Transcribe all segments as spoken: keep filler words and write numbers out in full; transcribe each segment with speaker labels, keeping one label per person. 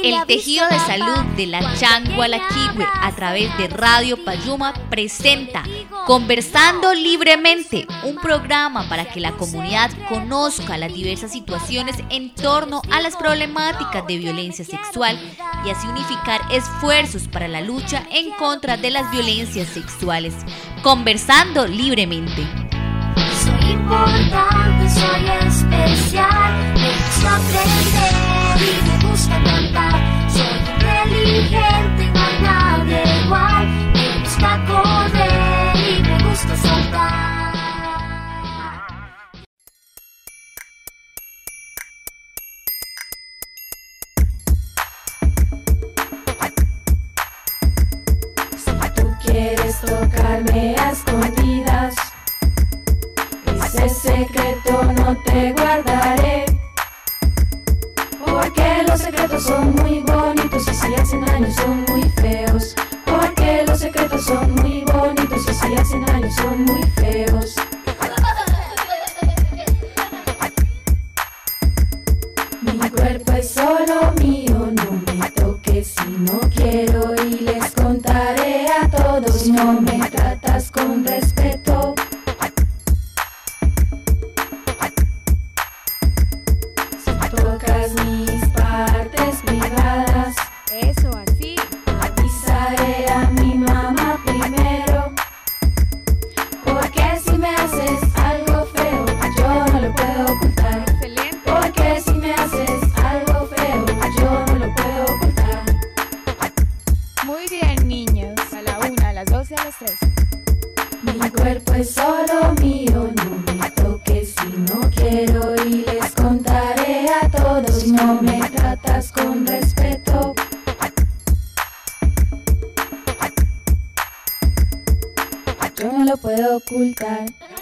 Speaker 1: El Tejido de Salud de la Changualaquihue a través de Radio Payuma presenta Conversando Libremente, un programa para que la comunidad conozca las diversas situaciones en torno a las problemáticas de violencia sexual y así unificar esfuerzos para la lucha en contra de las violencias sexuales. Conversando Libremente.
Speaker 2: Soy importante, soy especial, me gusta aprender y me gusta cantar. Soy inteligente, no hay nadie igual, me gusta correr y me gusta saltar.
Speaker 3: Si tú quieres tocarme a escondidas, ese secreto no te guardaré, porque los secretos son muy bonitos y si hacen daño son muy feos. Porque los secretos son muy bonitos y si hacen daño son muy feos. Mi cuerpo es solo mío, no me toques si no quiero y les contaré a todos. Si no me tratas con respeto, tocas mis partes privadas,
Speaker 4: eso así,
Speaker 3: avisaré a mi mamá primero, porque si me haces algo feo, yo no lo puedo ocultar.
Speaker 4: excelente.
Speaker 3: Porque si me haces algo feo, yo no lo puedo ocultar.
Speaker 4: Muy bien, niños. A la una, a las dos y a las tres.
Speaker 3: Mi cuerpo es solo mío, no me toques si no quiero y les contaré a todos. Si no me tratas con respeto, yo no lo puedo ocultar.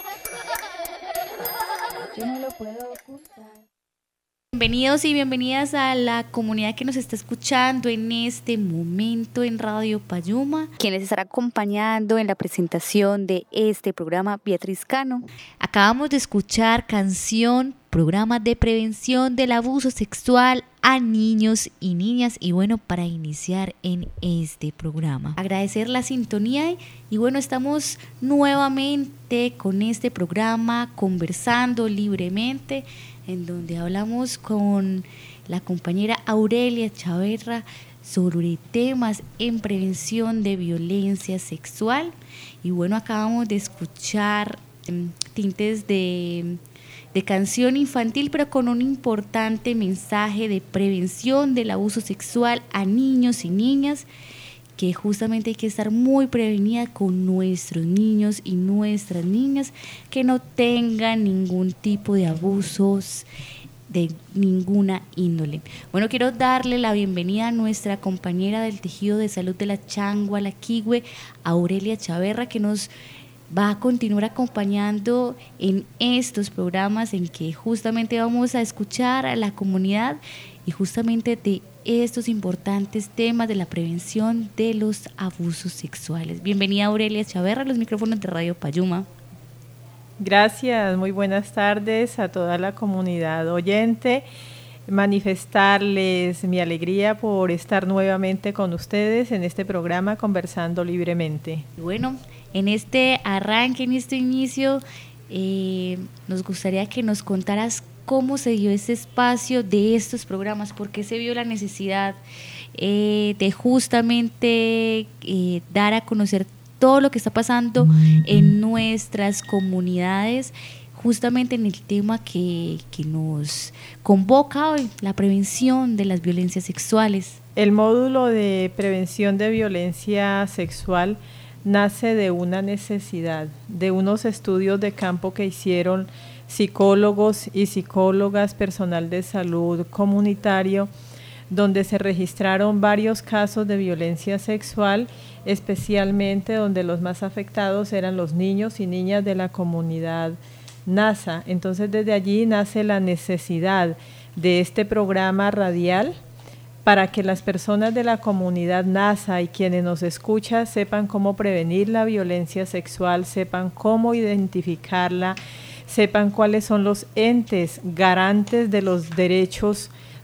Speaker 3: Yo no lo puedo ocultar.
Speaker 1: Bienvenidos y bienvenidas a la comunidad que nos está escuchando en este momento en Radio Payuma. Quien les estará acompañando en la presentación de este programa, Beatriz Cano. Acabamos de escuchar canción, programa de prevención del abuso sexual a niños y niñas. Y bueno, para iniciar en este programa, agradecer la sintonía y, y bueno, estamos nuevamente con este programa Conversando Libremente, en donde hablamos con la compañera Aurelia Chaverra sobre temas en prevención de violencia sexual. Y bueno, acabamos de escuchar um, tintes de, de canción infantil, pero con un importante mensaje de prevención del abuso sexual a niños y niñas, que justamente hay que estar muy prevenida con nuestros niños y nuestras niñas, que no tengan ningún tipo de abusos de ninguna índole. Bueno, quiero darle la bienvenida a nuestra compañera del Tejido de Salud de la Changualaquihue, Aurelia Chaverra, que nos va a continuar acompañando en estos programas en que justamente vamos a escuchar a la comunidad y justamente de estos importantes temas de la prevención de los abusos sexuales. Bienvenida Aurelia Chaverra a los micrófonos de Radio Payuma.
Speaker 5: Gracias, muy buenas tardes a toda la comunidad oyente. Manifestarles mi alegría por estar nuevamente con ustedes en este programa Conversando Libremente.
Speaker 1: Bueno, en este arranque, en este inicio, eh, nos gustaría que nos contaras cómo se dio ese espacio de estos programas, por qué se vio la necesidad eh, de justamente eh, dar a conocer todo lo que está pasando en nuestras comunidades, justamente en el tema que, que nos convoca hoy, la prevención de las violencias sexuales.
Speaker 5: El módulo de prevención de violencia sexual nace de una necesidad, de unos estudios de campo que hicieron psicólogos y psicólogas, personal de salud comunitario, donde se registraron varios casos de violencia sexual, especialmente donde los más afectados eran los niños y niñas de la comunidad NASA. Entonces desde allí nace la necesidad de este programa radial para que las personas de la comunidad NASA y quienes nos escuchan sepan cómo prevenir la violencia sexual, sepan cómo identificarla, sepan cuáles son los entes garantes de los derechos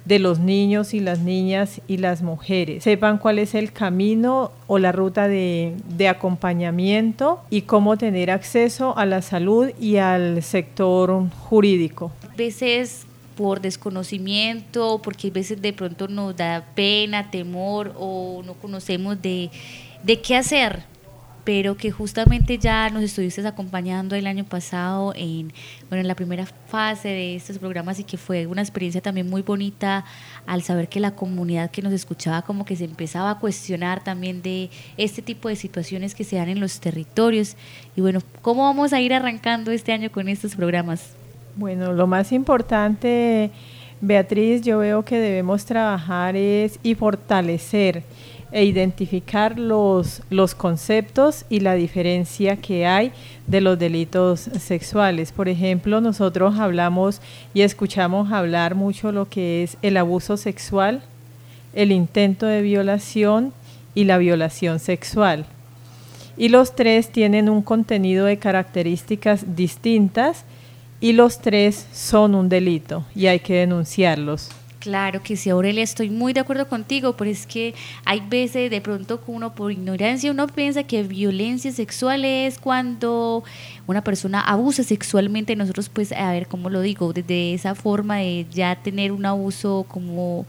Speaker 5: de los niños y las niñas y las mujeres. Sepan cuál es el camino o la ruta de, de acompañamiento y cómo tener acceso a la salud y al sector jurídico.
Speaker 1: A veces por desconocimiento, porque a veces de pronto nos da pena, temor o no conocemos de, de qué hacer, pero que justamente ya nos estuviste acompañando el año pasado en, bueno, en la primera fase de estos programas y que fue una experiencia también muy bonita al saber que la comunidad que nos escuchaba como que se empezaba a cuestionar también de este tipo de situaciones que se dan en los territorios. Y bueno, ¿cómo vamos a ir arrancando este año con estos programas?
Speaker 5: Bueno, lo más importante, Beatriz, yo veo que debemos trabajar es y fortalecer e identificar los, los conceptos y la diferencia que hay de los delitos sexuales. Por ejemplo, nosotros hablamos y escuchamos hablar mucho lo que es el abuso sexual, el intento de violación y la violación sexual. Y los tres tienen un contenido de características distintas y los tres son un delito y hay que denunciarlos.
Speaker 1: Claro que sí, Aurelia, estoy muy de acuerdo contigo, pero es que hay veces de pronto que uno por ignorancia uno piensa que violencia sexual es cuando una persona abusa sexualmente. Nosotros pues, a ver, ¿cómo lo digo? Desde esa forma de ya tener un abuso como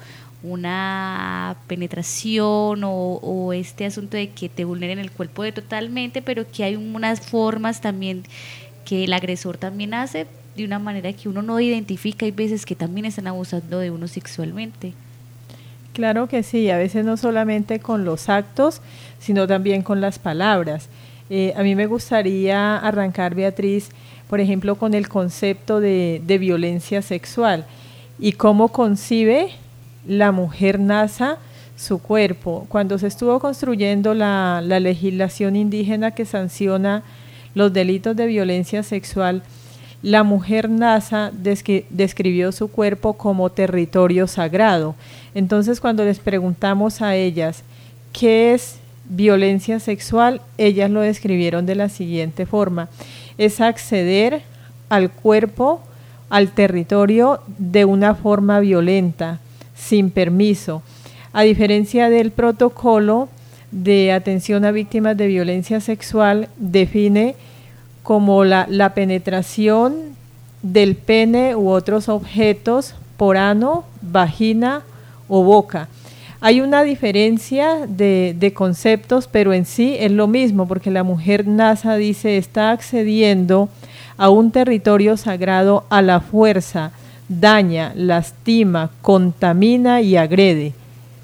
Speaker 1: una penetración o, o este asunto de que te vulneren el cuerpo de totalmente, pero que hay unas formas también que el agresor también hace de una manera que uno no identifica. Hay veces que también están abusando de uno sexualmente.
Speaker 5: Claro que sí, a veces no solamente con los actos, sino también con las palabras. Eh, a mí me gustaría arrancar, Beatriz, por ejemplo, con el concepto de, de violencia sexual y cómo concibe la mujer nasa su cuerpo. Cuando se estuvo construyendo la, la legislación indígena que sanciona los delitos de violencia sexual, la mujer nasa descri- describió su cuerpo como territorio sagrado. Entonces, cuando les preguntamos a ellas qué es violencia sexual, ellas lo describieron de la siguiente forma: es acceder al cuerpo, al territorio de una forma violenta, sin permiso. A diferencia del protocolo de atención a víctimas de violencia sexual, define como la, la penetración del pene u otros objetos por ano, vagina o boca. Hay una diferencia de, de conceptos, pero en sí es lo mismo, porque la mujer nasa dice está accediendo a un territorio sagrado a la fuerza, daña, lastima, contamina y agrede.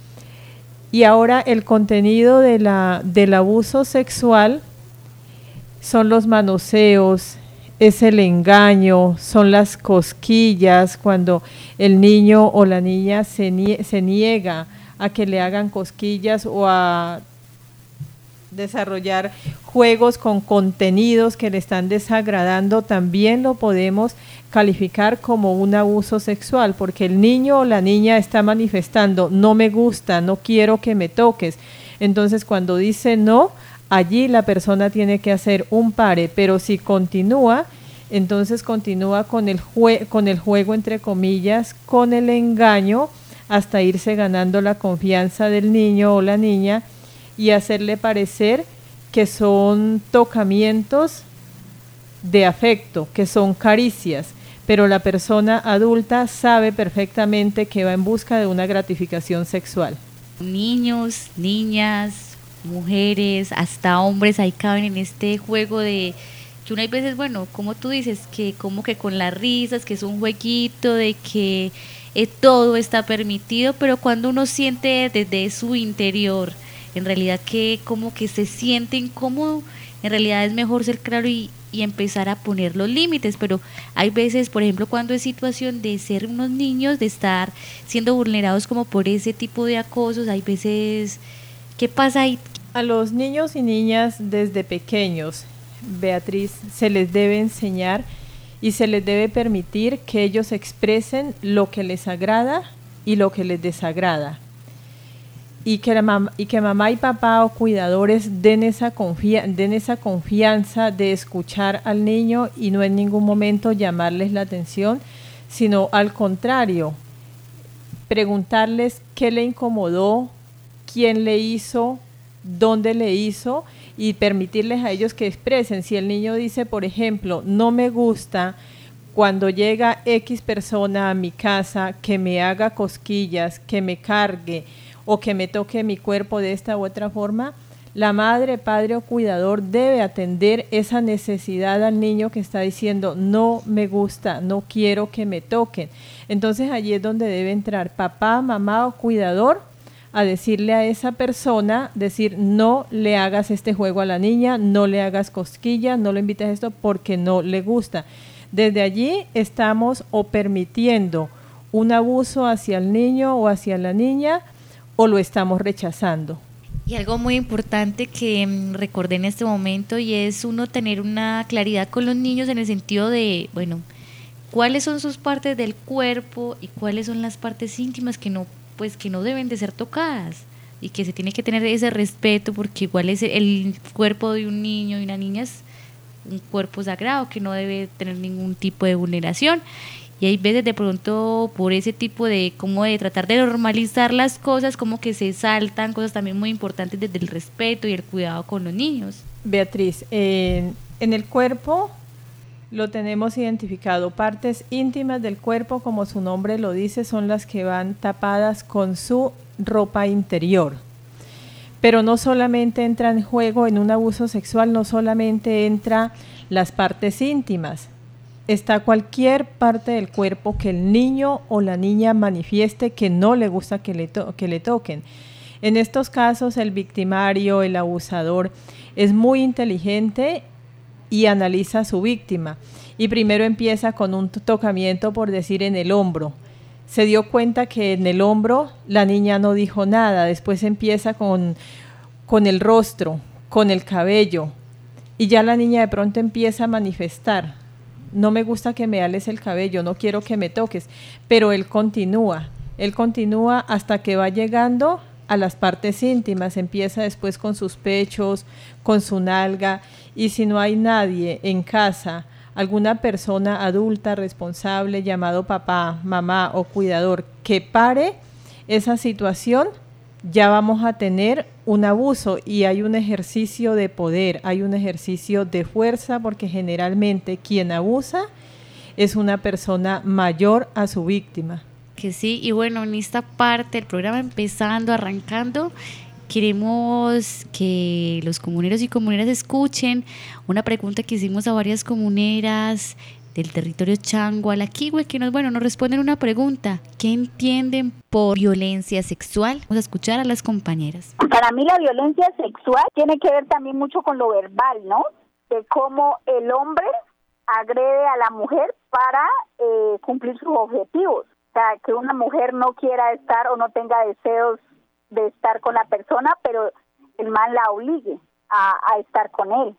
Speaker 5: Y ahora el contenido de la, del abuso sexual son los manoseos, es el engaño, son las cosquillas, cuando el niño o la niña se, nie- se niega a que le hagan cosquillas o a desarrollar juegos con contenidos que le están desagradando, también lo podemos calificar como un abuso sexual, porque el niño o la niña está manifestando no me gusta, no quiero que me toques. Entonces, cuando dice no, allí la persona tiene que hacer un pare, pero si continúa, entonces continúa con el, jue- con el juego, entre comillas, con el engaño, hasta irse ganando la confianza del niño o la niña y hacerle parecer que son tocamientos de afecto, que son caricias, pero la persona adulta sabe perfectamente que va en busca de una gratificación sexual.
Speaker 1: Niños, niñas, mujeres, hasta hombres, ahí caben en este juego de que uno hay veces, bueno, como tú dices, que como que con las risas, que es un jueguito, de que eh, todo está permitido, pero cuando uno siente desde su interior, en realidad que como que se siente incómodo, en realidad es mejor ser claro y, y empezar a poner los límites. Pero hay veces, por ejemplo, cuando es situación de ser unos niños, de estar siendo vulnerados como por ese tipo de acosos, hay veces, ¿qué pasa ahí?
Speaker 5: A los niños y niñas desde pequeños, Beatriz, se les debe enseñar y se les debe permitir que ellos expresen lo que les agrada y lo que les desagrada. Y que, la mam- y que mamá y papá o cuidadores den esa, confia- den esa confianza de escuchar al niño y no en ningún momento llamarles la atención, sino al contrario, preguntarles qué le incomodó, quién le hizo, dónde le hizo y permitirles a ellos que expresen. Si el niño dice, por ejemplo, no me gusta cuando llega X persona a mi casa que me haga cosquillas, que me cargue o que me toque mi cuerpo de esta u otra forma, la madre, padre o cuidador debe atender esa necesidad al niño que está diciendo no me gusta, no quiero que me toquen. Entonces allí es donde debe entrar papá, mamá o cuidador a decirle a esa persona, decir no le hagas este juego a la niña, no le hagas cosquillas, no le invites a esto porque no le gusta. Desde allí estamos o permitiendo un abuso hacia el niño o hacia la niña o lo estamos rechazando.
Speaker 1: Y algo muy importante que mm, recordé en este momento y es uno tener una claridad con los niños en el sentido de, bueno, cuáles son sus partes del cuerpo y cuáles son las partes íntimas que no, pues que no deben de ser tocadas y que se tiene que tener ese respeto porque igual es el cuerpo de un niño y una niña es un cuerpo sagrado que no debe tener ningún tipo de vulneración. Y hay veces de pronto por ese tipo de como de tratar de normalizar las cosas como que se saltan cosas también muy importantes desde el respeto y el cuidado con los niños.
Speaker 5: Beatriz, eh, en el cuerpo lo tenemos identificado, partes íntimas del cuerpo, como su nombre lo dice, son las que van tapadas con su ropa interior. Pero no solamente entra en juego en un abuso sexual, no solamente entra las partes íntimas, está cualquier parte del cuerpo que el niño o la niña manifieste que no le gusta que le, to- que le toquen. En estos casos el victimario, el abusador, es muy inteligente y analiza a su víctima. Y primero empieza con un tocamiento, por decir, en el hombro. Se dio cuenta que en el hombro la niña no dijo nada, después empieza con, con el rostro, con el cabello, y ya la niña de pronto empieza a manifestar. No me gusta que me ales el cabello, no quiero que me toques, pero él continúa, él continúa hasta que va llegando a las partes íntimas, empieza después con sus pechos, con su nalga, y si no hay nadie en casa, alguna persona adulta, responsable, llamado papá, mamá o cuidador, que pare esa situación, ya vamos a tener un abuso y hay un ejercicio de poder, hay un ejercicio de fuerza, porque generalmente quien abusa es una persona mayor a su víctima.
Speaker 1: Que sí, y bueno, en esta parte del programa empezando, arrancando, queremos que los comuneros y comuneras escuchen una pregunta que hicimos a varias comuneras del territorio Changualaquihue, que nos, bueno, nos responden una pregunta: ¿qué entienden por violencia sexual? Vamos a escuchar a las compañeras.
Speaker 6: Para mí la violencia sexual tiene que ver también mucho con lo verbal, ¿no? De cómo el hombre agrede a la mujer para eh, cumplir sus objetivos. O sea, que una mujer no quiera estar o no tenga deseos de estar con la persona, pero el man la obligue a, a estar con él.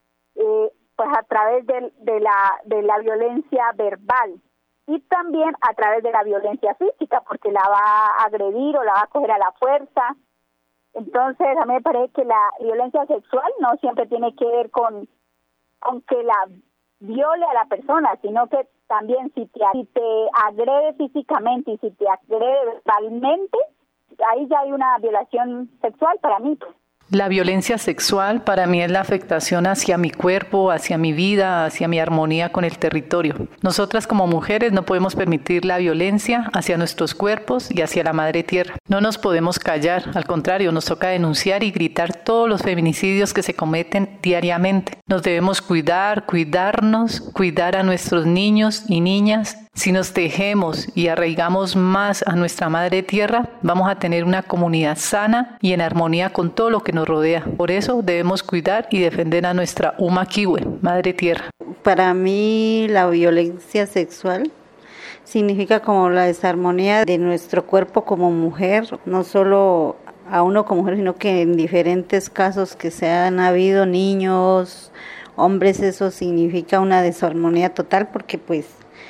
Speaker 6: Eh, pues a través de, de, la, de la violencia verbal y también a través de la violencia física, porque la va a agredir o la va a coger a la fuerza. Entonces, a mí me parece que la violencia sexual no siempre tiene que ver con, con que la viole a la persona, sino que también si te, si te agrede físicamente y si te agrede verbalmente, ahí ya hay una violación sexual para mí.
Speaker 7: La violencia sexual para mí es la afectación hacia mi cuerpo, hacia mi vida, hacia mi armonía con el territorio. Nosotras como mujeres no podemos permitir la violencia hacia nuestros cuerpos y hacia la madre tierra. No nos podemos callar, al contrario, nos toca denunciar y gritar todos los feminicidios que se cometen diariamente. Nos debemos cuidar, cuidarnos, cuidar a nuestros niños y niñas. Si nos tejemos y arraigamos más a nuestra madre tierra, vamos a tener una comunidad sana y en armonía con todo lo que nos rodea. Por eso debemos cuidar y defender a nuestra Umaquihue, madre tierra.
Speaker 8: Para mí la violencia sexual significa como la desarmonía de nuestro cuerpo como mujer, no solo a uno como mujer, sino que en diferentes casos que se han habido niños, hombres, eso significa una desarmonía total, porque pues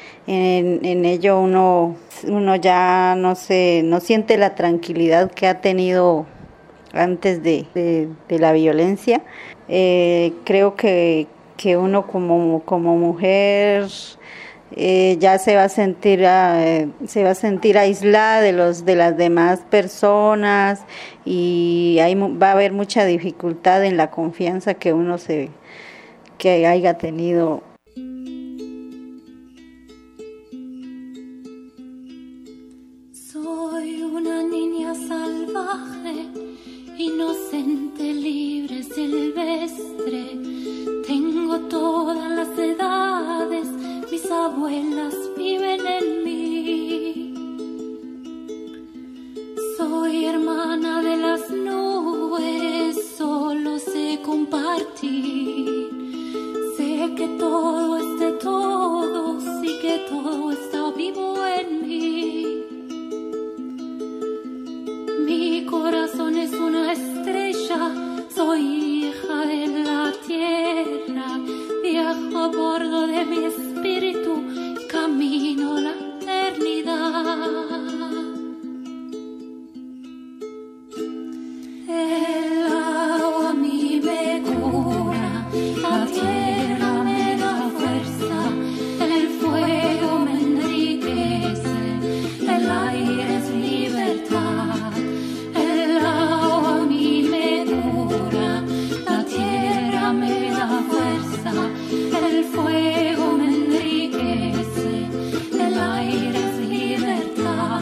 Speaker 8: En, en ello uno uno ya no se no siente la tranquilidad que ha tenido antes de, de, de la violencia. Eh, creo que, que uno como, como mujer eh, ya se va a sentir eh, se va a sentir aislada de los de las demás personas y ahí va a haber mucha dificultad en la confianza que uno se que haya tenido.
Speaker 2: Soy una niña salvaje, inocente, libre, silvestre. Tengo todas las edades, mis abuelas viven en mí. Soy hermana de las nubes, solo sé compartir. Sé que todo es de todos y que todo está vivo en mí. Mi corazón es una estrella, soy hija de la tierra. Viajo a bordo de mi espíritu, camino la eternidad. El agua a mí me cura, la tierra me da fuerza, el fuego me enriquece, el aire es libertad. El agua a mí me cura, la tierra me da fuerza, el fuego me enriquece, el aire es libertad.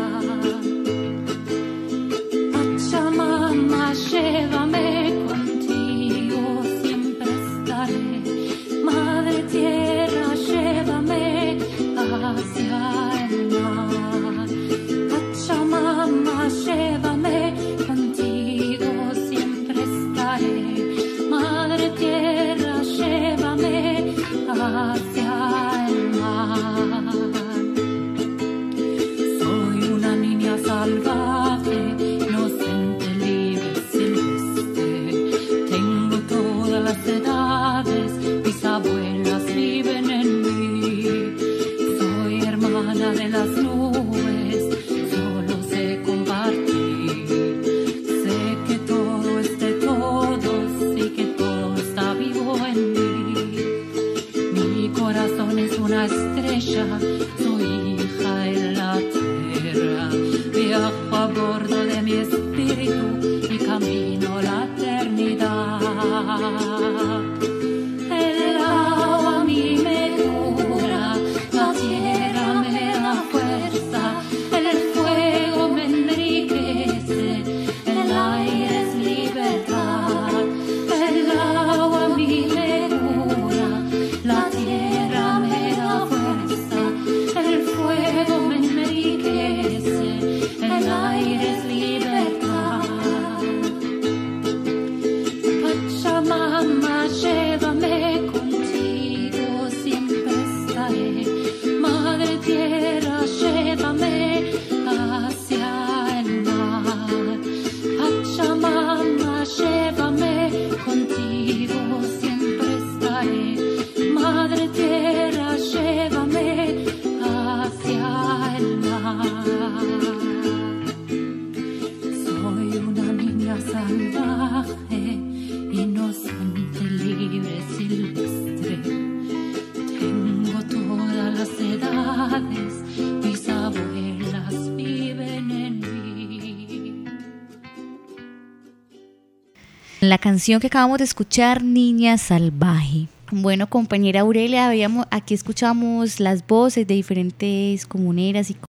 Speaker 2: Pachamama, llévame contigo, siempre estaré. Madre tierra, llévame hacia el mar. Pachamama, llévame contigo, siempre estaré. Madre tierra, llévame hacia el mar. Soy una niña salvaje, inocente, libre, silvestre. Tengo todas las edades, mis abuelas viven en mí. Soy hermana de las nubes, solo sé compartir. Sé que todo es de todos y que todo está vivo en mí. Mi corazón es una estrella, soy hija de la tierra. Viajo a bordo de mi espíritu y camino la eternidad. El agua a mí me cura, la tierra me da fuerza, el fuego me enriquece, el aire es libertad. El agua a mí me cura, la tierra me da fuerza, el fuego me enriquece, el aire es libertad. Pachamama, llévame contigo, siempre estaré. Madre tierra, llévame hacia el mar. Pachamama, llévame contigo, siempre estaré. Madre tierra, llévame hacia el mar. Soy una niña salvaje, inocente, libre, silvestre. Tengo todas las edades, mis abuelas viven en mí.
Speaker 1: La canción que acabamos de escuchar, Niña Salvaje. Bueno, compañera Aurelia, habíamos, aquí escuchamos las voces de diferentes comuneras y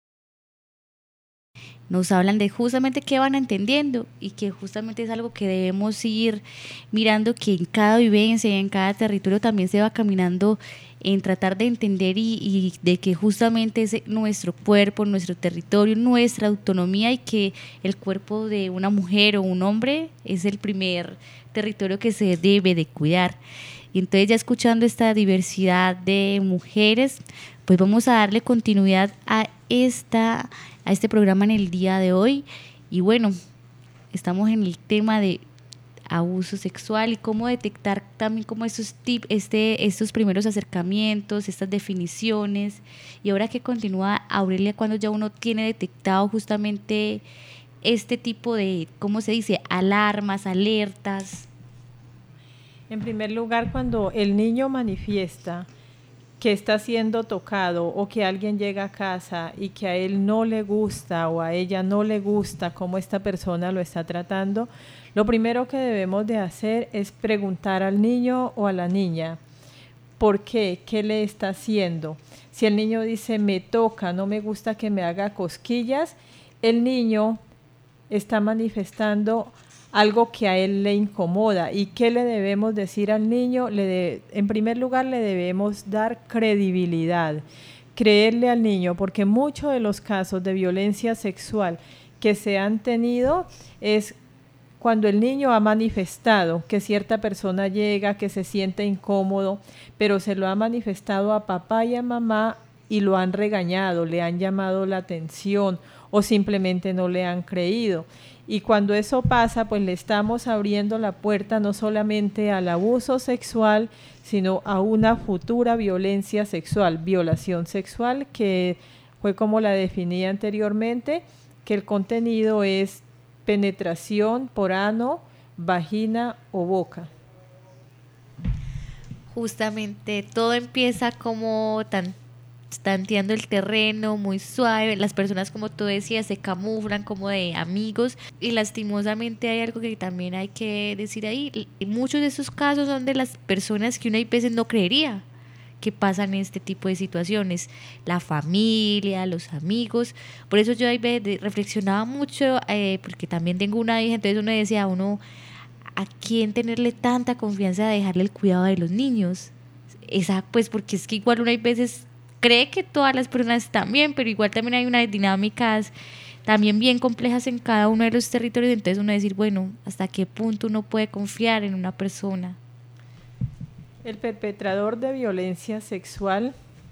Speaker 1: nos hablan de justamente qué van entendiendo y que justamente es algo que debemos ir mirando, que en cada vivencia y en cada territorio también se va caminando en tratar de entender y, y de que justamente es nuestro cuerpo, nuestro territorio, nuestra autonomía y que el cuerpo de una mujer o un hombre es el primer territorio que se debe de cuidar. Y entonces ya escuchando esta diversidad de mujeres, pues vamos a darle continuidad a esta a este programa en el día de hoy. Y bueno, estamos en el tema de abuso sexual y cómo detectar también como estos tips, este, estos primeros acercamientos, estas definiciones. Y ahora que continúa Aurelia, cuando ya uno tiene detectado justamente este tipo de, ¿cómo se dice?, alarmas, alertas.
Speaker 5: En primer lugar, cuando el niño manifiesta que está siendo tocado o que alguien llega a casa y que a él no le gusta o a ella no le gusta cómo esta persona lo está tratando, lo primero que debemos de hacer es preguntar al niño o a la niña, ¿por qué? ¿Qué le está haciendo? Si el niño dice, me toca, no me gusta que me haga cosquillas, el niño está manifestando algo que a él le incomoda. ¿Y qué le debemos decir al niño? Le de, en primer lugar, le debemos dar credibilidad, creerle al niño, porque muchos de los casos de violencia sexual que se han tenido es cuando el niño ha manifestado que cierta persona llega, que se siente incómodo, pero se lo ha manifestado a papá y a mamá y lo han regañado, le han llamado la atención o simplemente no le han creído. Y cuando eso pasa, pues le estamos abriendo la puerta no solamente al abuso sexual, sino a una futura violencia sexual, violación sexual, que fue como la definí anteriormente, que el contenido es penetración por ano, vagina o boca.
Speaker 1: Justamente todo empieza como tan tanteando el terreno, muy suave, las personas, como tú decías, se camuflan como de amigos, y lastimosamente hay algo que también hay que decir ahí, y muchos de esos casos son de las personas que uno a veces no creería que pasan este tipo de situaciones, la familia, los amigos. Por eso yo ahí reflexionaba mucho, eh, porque también tengo una hija, entonces uno decía, uno, ¿a quién tenerle tanta confianza de dejarle el cuidado de los niños? Esa, pues porque es que igual uno hay veces cree que todas las personas están bien, pero igual también hay unas dinámicas también bien complejas en cada uno de los territorios, entonces uno decir, bueno, ¿hasta qué punto uno puede confiar en una persona?
Speaker 5: El perpetrador de violencia sexual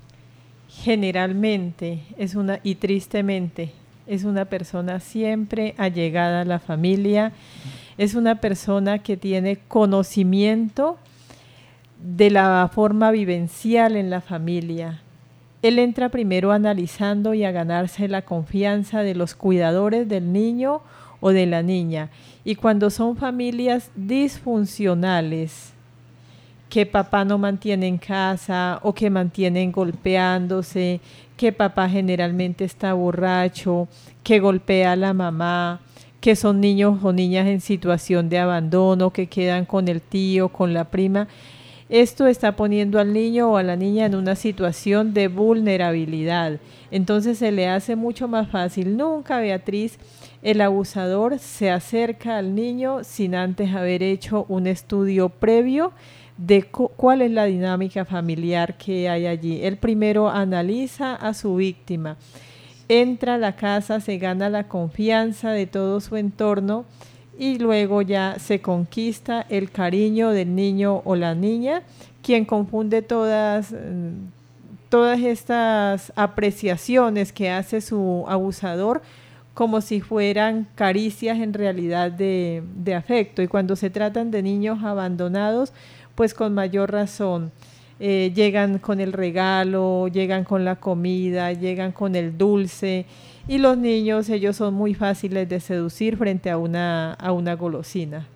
Speaker 5: generalmente es una, y tristemente, es una persona siempre allegada a la familia, es una persona que tiene conocimiento de la forma vivencial en la familia. Él entra primero analizando y a ganarse la confianza de los cuidadores del niño o de la niña. Y cuando son familias disfuncionales, que papá no mantiene en casa o que mantienen golpeándose, que papá generalmente está borracho, que golpea a la mamá, que son niños o niñas en situación de abandono, que quedan con el tío, con la prima, esto está poniendo al niño o a la niña en una situación de vulnerabilidad. Entonces se le hace mucho más fácil. Nunca, Beatriz, el abusador se acerca al niño sin antes haber hecho un estudio previo de cu- cuál es la dinámica familiar que hay allí. Él primero analiza a su víctima, entra a la casa, se gana la confianza de todo su entorno y luego ya se conquista el cariño del niño o la niña, quien confunde todas, todas estas apreciaciones que hace su abusador como si fueran caricias en realidad de, de afecto. Y cuando se tratan de niños abandonados, pues con mayor razón. Eh, llegan con el regalo, llegan con la comida, llegan con el dulce, y los niños, ellos son muy fáciles de seducir frente a una, a una golosina.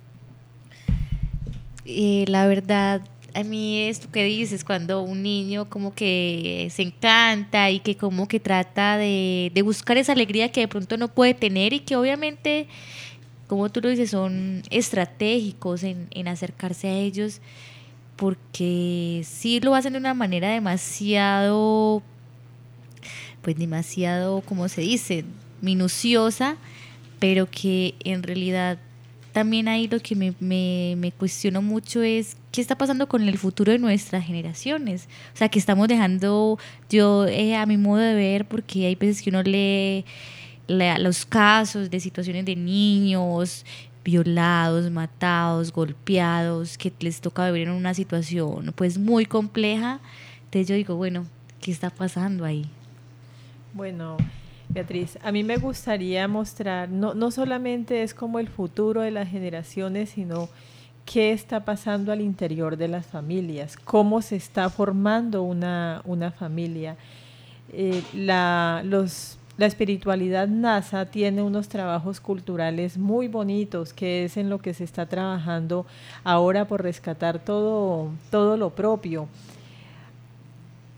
Speaker 1: Eh, la verdad, a mí esto que dices, cuando un niño como que se encanta y que como que trata de, de buscar esa alegría que de pronto no puede tener, y que obviamente, como tú lo dices, son estratégicos en, en acercarse a ellos, porque sí lo hacen de una manera demasiado, pues demasiado, como se dice, minuciosa, pero que en realidad también ahí lo que me, me, me cuestiono mucho es qué está pasando con el futuro de nuestras generaciones. O sea, que estamos dejando, yo eh, a mi modo de ver, porque hay veces que uno lee, lee los casos de situaciones de niños violados, matados, golpeados, que les toca vivir en una situación pues muy compleja. Entonces yo digo, bueno, ¿qué está pasando ahí?
Speaker 5: Bueno, Beatriz, a mí me gustaría mostrar, no, no solamente es como el futuro de las generaciones, sino qué está pasando al interior de las familias, cómo se está formando una, una familia. Eh, la, los, la espiritualidad NASA tiene unos trabajos culturales muy bonitos, que es en lo que se está trabajando ahora por rescatar todo, todo lo propio.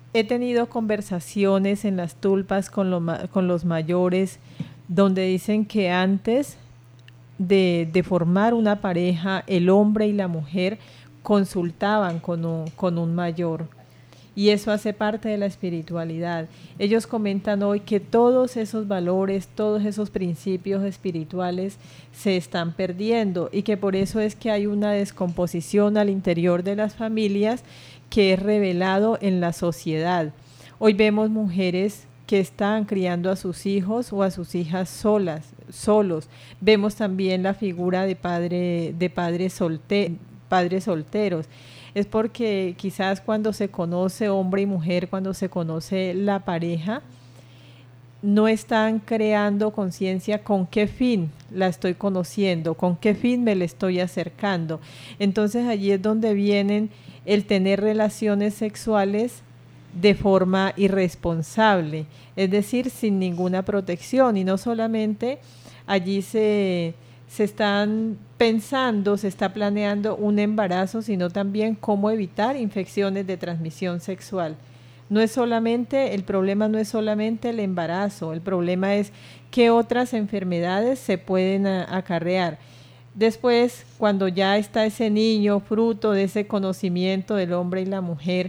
Speaker 5: he tenido conversaciones en las tulpas con, lo, con los mayores donde dicen que antes de, de formar una pareja, el hombre y la mujer consultaban con un, con un mayor. Y eso hace parte de la espiritualidad. Ellos comentan hoy que todos esos valores, todos esos principios espirituales se están perdiendo y que por eso es que hay una descomposición al interior de las familias que es revelado en la sociedad. Hoy vemos mujeres que están criando a sus hijos o a sus hijas solas, solos. Vemos también la figura de padre, de padres solte, padres solteros. Es porque quizás cuando se conoce hombre y mujer, cuando se conoce la pareja, no están creando conciencia con qué fin la estoy conociendo, con qué fin me le estoy acercando. Entonces allí es donde vienen el tener relaciones sexuales de forma irresponsable, es decir, sin ninguna protección. Y no solamente allí se... se están pensando, se está planeando un embarazo, sino también cómo evitar infecciones de transmisión sexual. No es solamente, el problema no es solamente el embarazo, el problema es qué otras enfermedades se pueden a, acarrear. Después, cuando ya está ese niño, fruto de ese conocimiento del hombre y la mujer,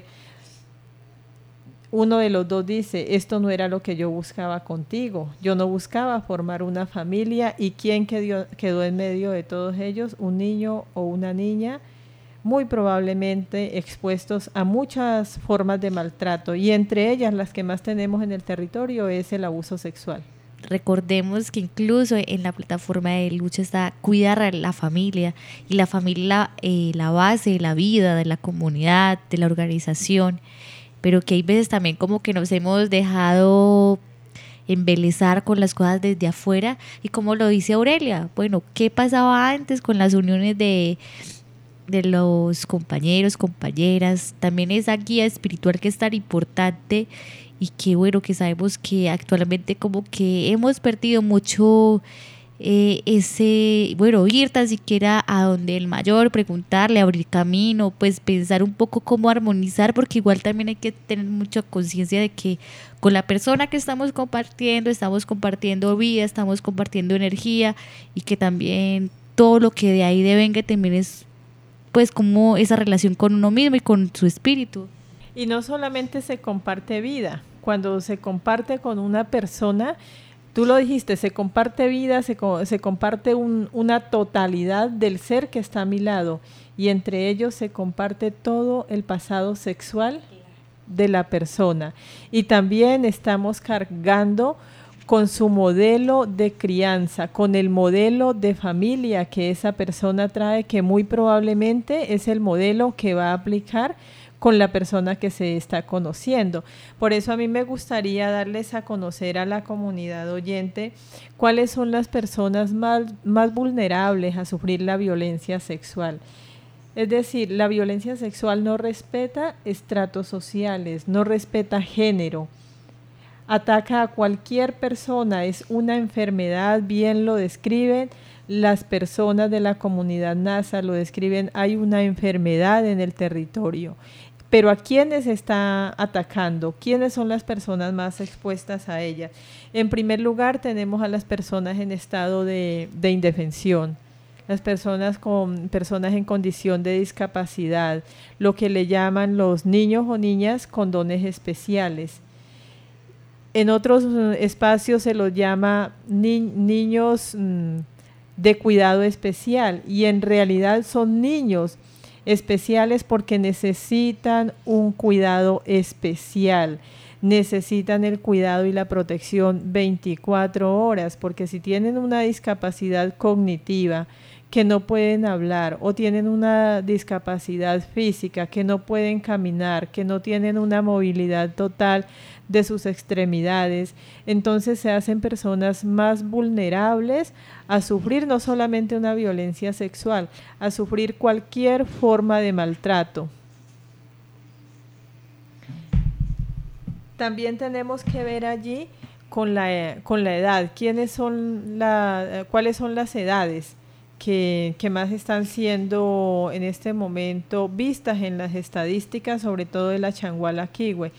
Speaker 5: uno de los dos dice, esto no era lo que yo buscaba contigo, yo no buscaba formar una familia. ¿Y quién quedó, quedó en medio de todos ellos? Un niño o una niña, muy probablemente expuestos a muchas formas de maltrato, y entre ellas las que más tenemos en el territorio es el abuso sexual.
Speaker 1: Recordemos que incluso en la plataforma de lucha está cuidar a la familia, y la familia eh, la base de la vida, de la comunidad, de la organización, pero que hay veces también como que nos hemos dejado embelezar con las cosas desde afuera, y como lo dice Aurelia, bueno, ¿qué pasaba antes con las uniones de, de los compañeros, compañeras? También esa guía espiritual que es tan importante, y que bueno, que sabemos que actualmente como que hemos perdido mucho eh, ese, bueno, ir tan siquiera a donde el mayor, preguntarle, abrir camino, pues pensar un poco cómo armonizar, porque igual también hay que tener mucha conciencia de que con la persona que estamos compartiendo, estamos compartiendo vida, estamos compartiendo energía, y que también todo lo que de ahí devenga también es pues como esa relación con uno mismo y con su espíritu.
Speaker 5: Y no solamente se comparte vida, cuando se comparte con una persona, tú lo dijiste, se comparte vida, se, se comparte un, una totalidad del ser que está a mi lado, y entre ellos se comparte todo el pasado sexual de la persona. Y también estamos cargando con su modelo de crianza, con el modelo de familia que esa persona trae, que muy probablemente es el modelo que va a aplicar con la persona que se está conociendo. Por eso a mí me gustaría darles a conocer a la comunidad oyente cuáles son las personas más, más vulnerables a sufrir la violencia sexual. Es decir, la violencia sexual no respeta estratos sociales, no respeta género, ataca a cualquier persona, es una enfermedad, bien lo describen las personas de la comunidad NASA, lo describen, hay una enfermedad en el territorio. Pero ¿a quiénes está atacando? ¿Quiénes son las personas más expuestas a ella? En primer lugar, tenemos a las personas en estado de, de indefensión, las personas con personas en condición de discapacidad, lo que le llaman los niños o niñas con dones especiales. En otros espacios se los llama ni, niños mmm, de cuidado especial, y en realidad son niños especiales porque necesitan un cuidado especial, necesitan el cuidado y la protección veinticuatro horas, porque si tienen una discapacidad cognitiva, que no pueden hablar, o tienen una discapacidad física, que no pueden caminar, que no tienen una movilidad total de sus extremidades, entonces se hacen personas más vulnerables a sufrir no solamente una violencia sexual, a sufrir cualquier forma de maltrato. También tenemos que ver allí con la, con la edad, quiénes son la, cuáles son las edades que, que más están siendo en este momento vistas en las estadísticas, sobre todo de la Changuala Quihue.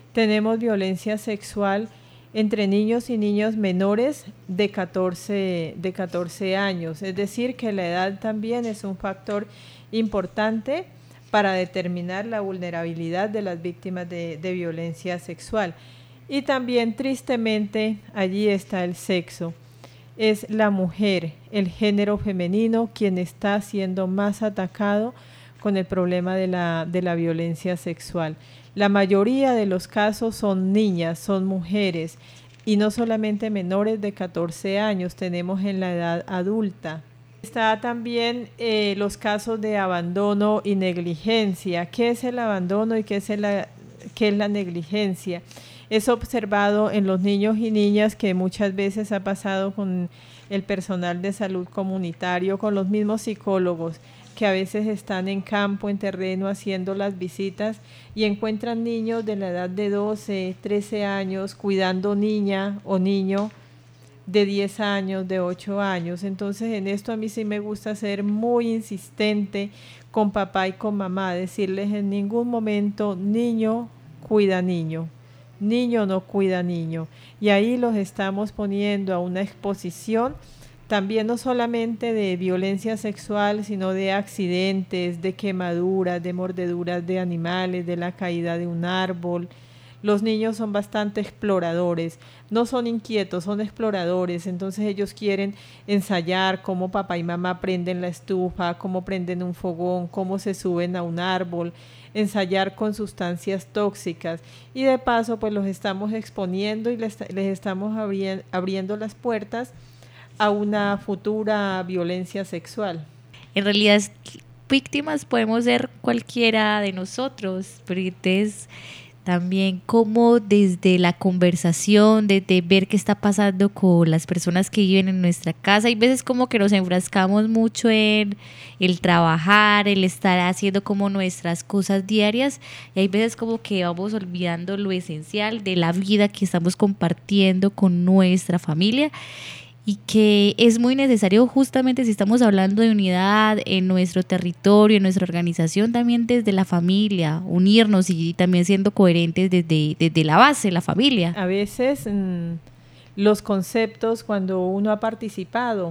Speaker 5: tenemos violencia sexual entre niños y niñas menores de catorce, de catorce años. Es decir, que la edad también es un factor importante para determinar la vulnerabilidad de las víctimas de, de violencia sexual. Y también, tristemente, allí está el sexo. Es la mujer, el género femenino, quien está siendo más atacado con el problema de la, de la violencia sexual. La mayoría de los casos son niñas, son mujeres, y no solamente menores de catorce años, tenemos en la edad adulta. Está también eh, los casos de abandono y negligencia. ¿Qué es el abandono y qué es, el, qué es la negligencia? Es observado en los niños y niñas, que muchas veces ha pasado con el personal de salud comunitario, con los mismos psicólogos, que a veces están en campo, en terreno, haciendo las visitas y encuentran niños de la edad de doce, trece años, cuidando niña o niño de diez años, de ocho años. Entonces, en esto a mí sí me gusta ser muy insistente con papá y con mamá, decirles en ningún momento, niño cuida niño, niño no cuida niño. Y ahí los estamos poniendo a una exposición también no solamente de violencia sexual, sino de accidentes, de quemaduras, de mordeduras de animales, de la caída de un árbol. Los niños son bastante exploradores, no son inquietos, son exploradores, entonces ellos quieren ensayar cómo papá y mamá prenden la estufa, cómo prenden un fogón, cómo se suben a un árbol, ensayar con sustancias tóxicas, y de paso pues los estamos exponiendo y les, les estamos abri- abriendo las puertas a una futura violencia sexual.
Speaker 1: En realidad, víctimas podemos ser cualquiera de nosotros, pero entonces también como desde la conversación, desde ver qué está pasando con las personas que viven en nuestra casa, hay veces como que nos enfrascamos mucho en el trabajar, el estar haciendo como nuestras cosas diarias, y hay veces como que vamos olvidando lo esencial de la vida que estamos compartiendo con nuestra familia, y que es muy necesario justamente si estamos hablando de unidad en nuestro territorio, en nuestra organización, también desde la familia, unirnos y también siendo coherentes desde, desde la base, la familia.
Speaker 5: A veces mmm, los conceptos, cuando uno ha participado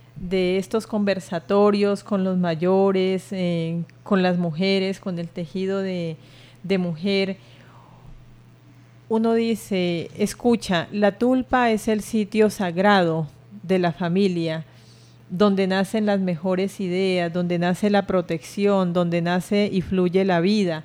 Speaker 5: de estos conversatorios con los mayores, eh, con las mujeres, con el tejido de, de mujer, uno dice, escucha, la tulpa es el sitio sagrado de la familia, donde nacen las mejores ideas, donde nace la protección, donde nace y fluye la vida.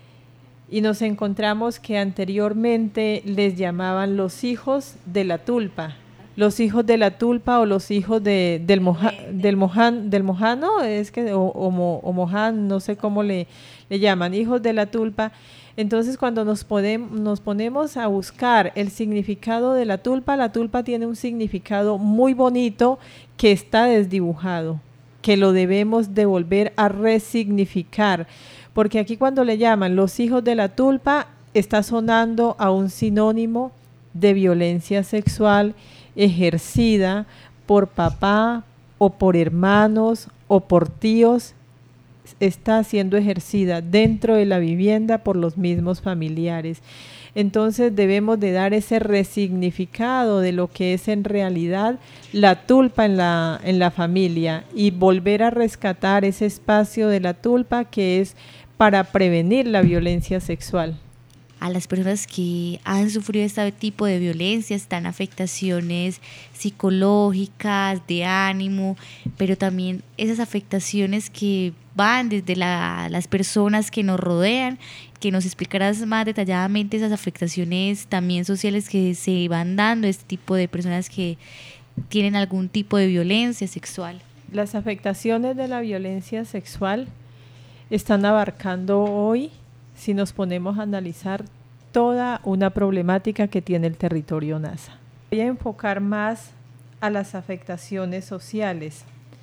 Speaker 5: Y nos encontramos que anteriormente les llamaban los hijos de la tulpa, los hijos de la tulpa o los hijos de, del, moja, del, mojan, del mojano, es que, o, o, mo, o mojan, no sé cómo le, le llaman, hijos de la tulpa. Entonces, cuando nos, podemos, nos ponemos a buscar el significado de la tulpa, la tulpa tiene un significado muy bonito que está desdibujado, que lo debemos de volver a resignificar, porque aquí cuando le llaman los hijos de la tulpa, está sonando a un sinónimo de violencia sexual ejercida por papá o por hermanos o por tíos, está siendo ejercida dentro de la vivienda por los mismos familiares. Entonces debemos de dar ese resignificado de lo que es en realidad la tulpa en la, en la familia y volver a rescatar ese espacio de la tulpa que es para prevenir la violencia sexual.
Speaker 1: A las personas que han sufrido este tipo de violencia están afectaciones psicológicas, de ánimo, pero también esas afectaciones que van desde la, las personas que nos rodean, que nos explicarás más detalladamente esas afectaciones también sociales que se van dando a este tipo de personas que tienen algún tipo de violencia sexual.
Speaker 5: Las afectaciones de la violencia sexual están abarcando hoy, si nos ponemos a analizar, toda una problemática que tiene el territorio NASA. Voy a enfocar más a las afectaciones sociales.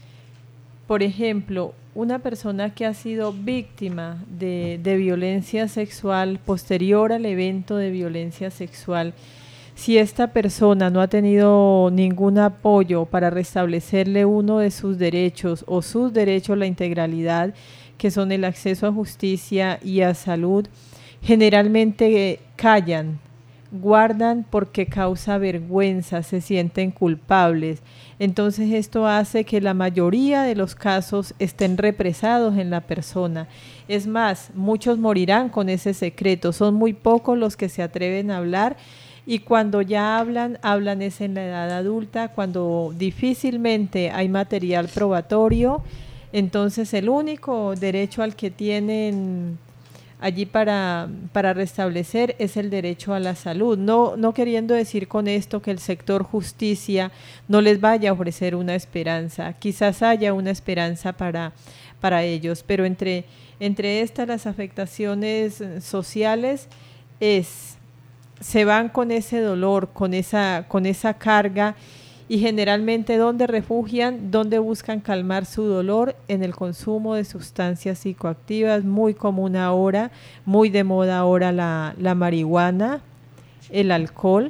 Speaker 5: Por ejemplo, una persona que ha sido víctima de, de violencia sexual posterior al evento de violencia sexual, si esta persona no ha tenido ningún apoyo para restablecerle uno de sus derechos o sus derechos a la integralidad, que son el acceso a justicia y a salud, generalmente callan, guardan porque causa vergüenza, se sienten culpables. Entonces esto hace que la mayoría de los casos estén represados en la persona. Es más, muchos morirán con ese secreto. Son muy pocos los que se atreven a hablar, y cuando ya hablan, hablan es en la edad adulta, cuando difícilmente hay material probatorio. Entonces el único derecho al que tienen allí para, para restablecer es el derecho a la salud, no, no queriendo decir con esto que el sector justicia no les vaya a ofrecer una esperanza, quizás haya una esperanza para, para ellos, pero entre, entre estas las afectaciones sociales es, se van con ese dolor, con esa, con esa carga, y generalmente ¿dónde refugian? ¿Dónde buscan calmar su dolor? En el consumo de sustancias psicoactivas, muy común ahora, muy de moda ahora la, la marihuana, el alcohol.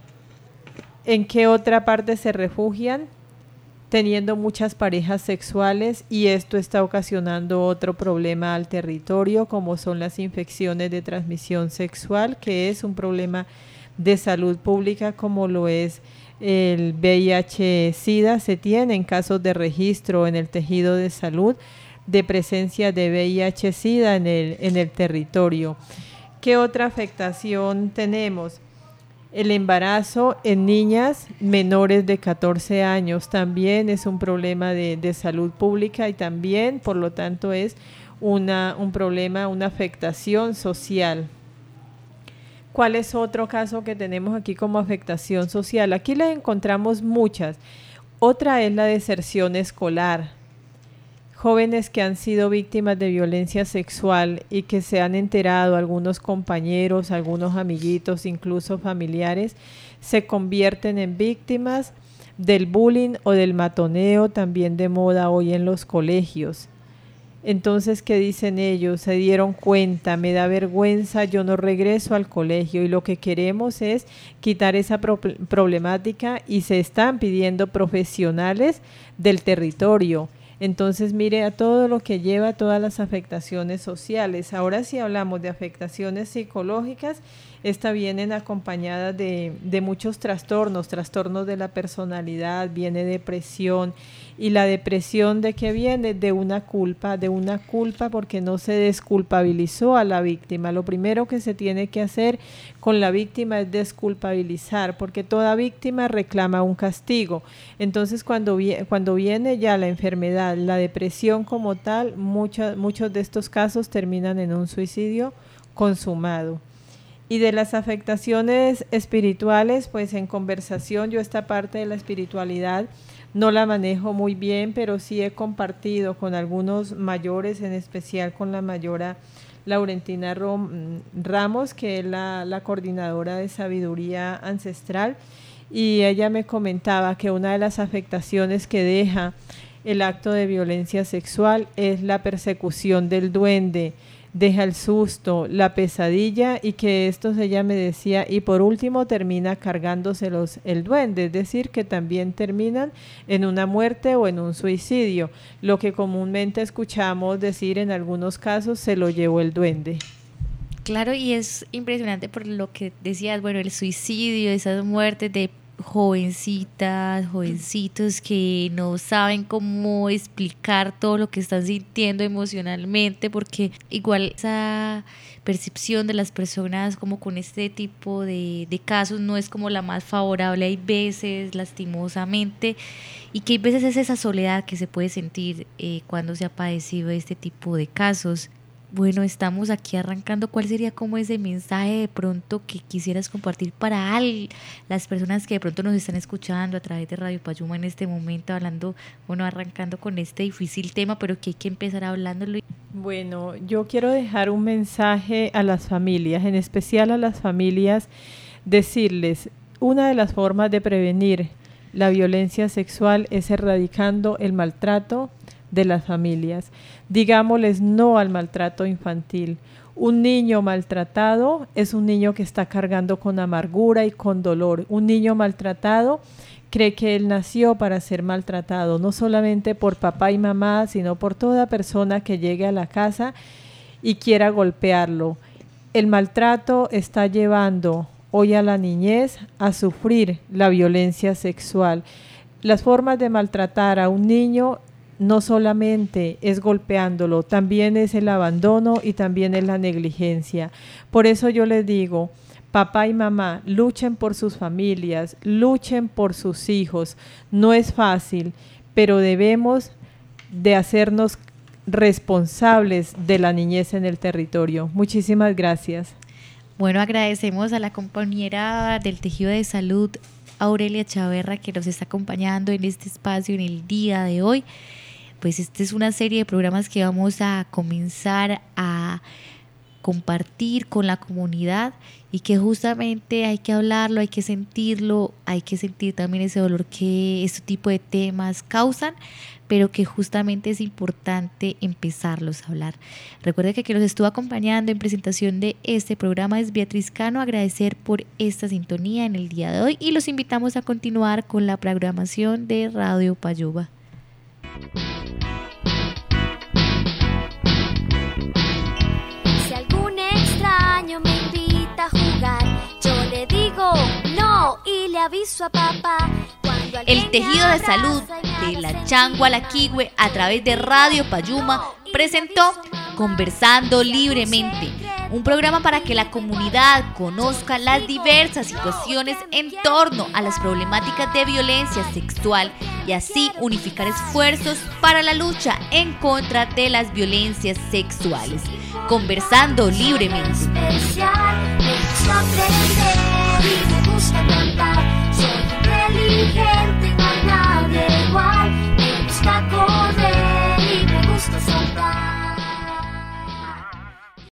Speaker 5: ¿En qué otra parte se refugian? Teniendo muchas parejas sexuales, y esto está ocasionando otro problema al territorio, como son las infecciones de transmisión sexual, que es un problema de salud pública, como lo es el V I H SIDA. Se tienen casos de registro en el tejido de salud de presencia de V I H SIDA en el, en el territorio. ¿Qué otra afectación tenemos? El embarazo en niñas menores de catorce años también es un problema de, de salud pública, y también, por lo tanto, es una, un problema, una afectación social. ¿Cuál es otro caso que tenemos aquí como afectación social? Aquí les encontramos muchas. Otra es la deserción escolar. Jóvenes que han sido víctimas de violencia sexual y que se han enterado, algunos compañeros, algunos amiguitos, incluso familiares, se convierten en víctimas del bullying o del matoneo, también de moda hoy en los colegios. Entonces, ¿qué dicen ellos? Se dieron cuenta, me da vergüenza, yo no regreso al colegio, y lo que queremos es quitar esa pro- problemática y se están pidiendo profesionales del territorio. Entonces, mire a todo lo que lleva, todas las afectaciones sociales. Ahora, si hablamos de afectaciones psicológicas, estas vienen acompañadas de, de muchos trastornos, trastornos de la personalidad, viene depresión. ¿Y la depresión de qué viene? De una culpa, de una culpa porque no se desculpabilizó a la víctima. Lo primero que se tiene que hacer con la víctima es desculpabilizar, porque toda víctima reclama un castigo. Entonces, cuando, vi- cuando viene ya la enfermedad, la depresión como tal, muchos muchos de estos casos terminan en un suicidio consumado. Y de las afectaciones espirituales, pues en conversación, yo esta parte de la espiritualidad no la manejo muy bien, pero sí he compartido con algunos mayores, en especial con la mayora Laurentina Rom- Ramos, que es la, la coordinadora de sabiduría ancestral, y ella me comentaba que una de las afectaciones que deja el acto de violencia sexual es la persecución del duende, deja el susto, la pesadilla, y que esto ella me decía, y por último termina cargándoselos el duende, es decir, que también terminan en una muerte o en un suicidio, lo que comúnmente escuchamos decir en algunos casos, se lo llevó el duende.
Speaker 1: Claro, y es impresionante por lo que decías, bueno, el suicidio, esas muertes de jovencitas, jovencitos que no saben cómo explicar todo lo que están sintiendo emocionalmente, porque igual esa percepción de las personas como con este tipo de, de casos no es como la más favorable, hay veces lastimosamente, y que hay veces es esa soledad que se puede sentir eh, cuando se ha padecido este tipo de casos. Bueno, estamos aquí arrancando. ¿Cuál sería como ese mensaje de pronto que quisieras compartir para al, las personas que de pronto nos están escuchando a través de Radio Payuma en este momento, hablando, bueno, arrancando con este difícil tema, pero que hay que empezar hablándolo?
Speaker 5: Bueno, yo quiero dejar un mensaje a las familias, en especial a las familias, decirles, una de las formas de prevenir la violencia sexual es erradicando el maltrato de las familias. Digámosles no al maltrato infantil. Un niño maltratado es un niño que está cargando con amargura y con dolor. Un niño maltratado cree que él nació para ser maltratado, no solamente por papá y mamá, sino por toda persona que llegue a la casa y quiera golpearlo. el maltrato está llevando hoy a la niñez a sufrir la violencia sexual. Las formas de maltratar a un niño no solamente es golpeándolo, también es el abandono y también es la negligencia. Por eso yo les digo, papá y mamá, luchen por sus familias, luchen por sus hijos. No es fácil, pero debemos de hacernos responsables de la niñez en el territorio. Muchísimas gracias.
Speaker 1: Bueno, agradecemos a la compañera del Tejido de Salud, Aurelia Chaverra, que nos está acompañando en este espacio en el día de hoy. Pues esta es una serie de programas que vamos a comenzar a compartir con la comunidad y que justamente hay que hablarlo, hay que sentirlo, hay que sentir también ese dolor que este tipo de temas causan, pero que justamente es importante empezarlos a hablar. Recuerden que quien nos estuvo acompañando en presentación de este programa es Beatriz Cano. Agradecer por esta sintonía en el día de hoy y los invitamos a continuar con la programación de Radio Payuba.
Speaker 2: Si algún extraño me invita a jugar, yo le digo no y le aviso a papá.
Speaker 1: El Tejido de Salud de la Changualaquihue a través de Radio Payuma presentó Conversando Libremente, un programa para que la comunidad conozca las diversas situaciones en torno a las problemáticas de violencia sexual y así unificar esfuerzos para la lucha en contra de las violencias sexuales. Conversando Libremente.
Speaker 2: Especial, me gusta aprender y me gusta cantar. Soy inteligente.